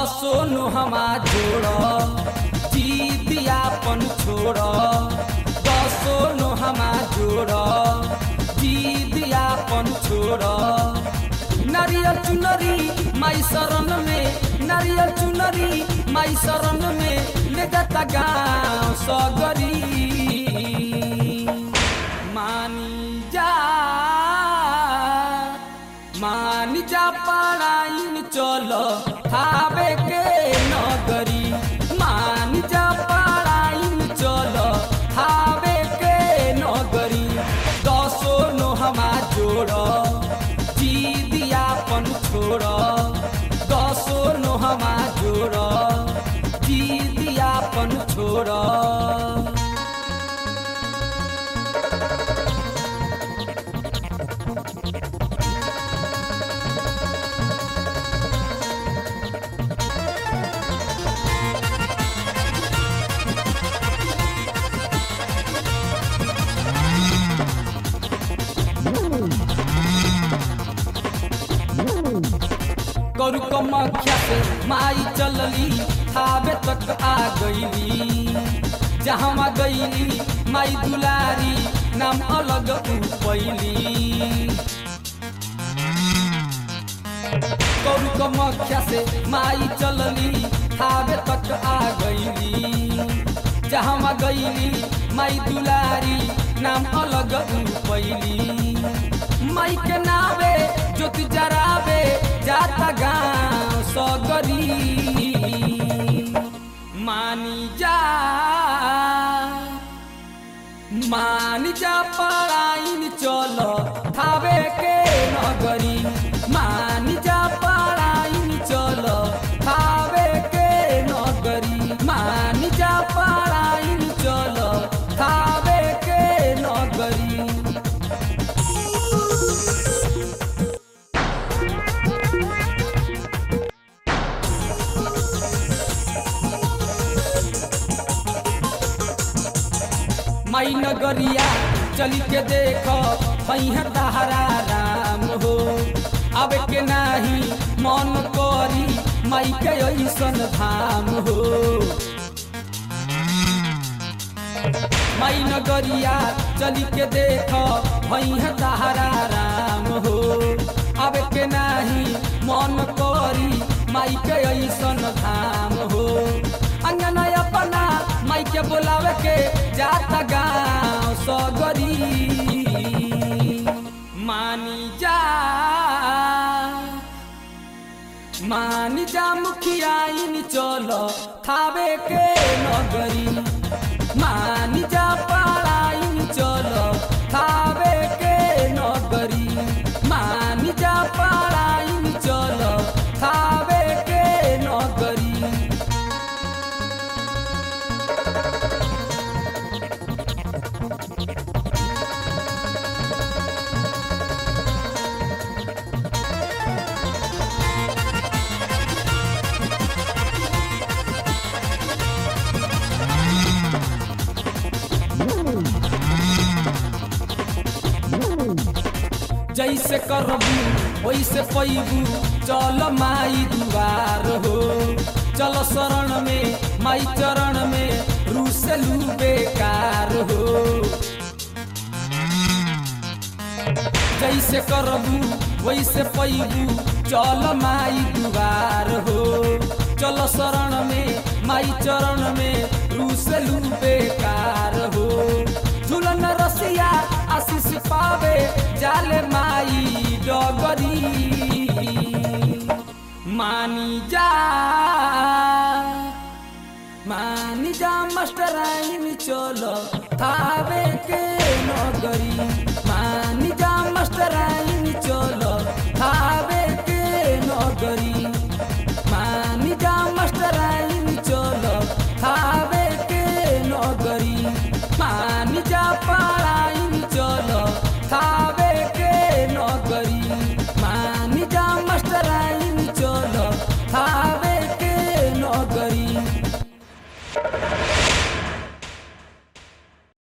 सोनो हमा जोड़ जीदियापन छोड़ सोनो हमा जोड़ जीदियापन छोड़ नारियल चुनरी माई शरण में नारियल चुनरी माई शरण में ले जाता गाँव सगरी मानी जा पढ़ाइन चलो थावे के नगरी मानी जा पढ़ाइन चलो थावे के नगरी दसो नो हमा जोड़ जीदियापन छोड़ दसो नो हमा जोड़ जीदियापन छोड़ गरु कमख्या से माई चलली थावे तक आ गईली जहाँ गईली माई दुलारी नाम अलग पैली गरु कमख्या से माई चलली थावे तक आ गईली जहाँ गईली माई दुलारी नाम अलग पैली माई के नावे ज्योति जरावे जाता गाँव सगरी मानी जा पढ़ाइन चलो थावे के नगरी मानी जा पढ़ाइन चलो थावे के नगरी मानी जा पढ़ाइन चलो थावे के नगरी माई नगरिया चली के देख तहरा राम हो अब के नाही मन करी माई के ऐसन धाम हो माई नगरिया चली के देख तहरा राम हो अब के नाही मन करी माई के ऐसन धाम हो अंगना अपना माई के बोलावे के जाता गाँव सगरी मानी जा मुखियाइन चलो थावे के नगरी मानी जा पढ़ाइन चलो थावे के नगरी मानी जा पढ़ाइन चलो थावे के नगरी जैसे करबू वैसे पैबू चल माई दुआर हो चल शरण में माई चरण में रूसलू बेकार हो जैसे करबू वैसे पैबू चल माई दुआर हो चल शरण में माई चरण में रूसलू बेकार हो झूलन रसिया आशीष पावे जाले माई डगरी मानी जा मास्टराइन चलो थावे के नगरी मानी जा मास्टराइन चलो थावे के नगरी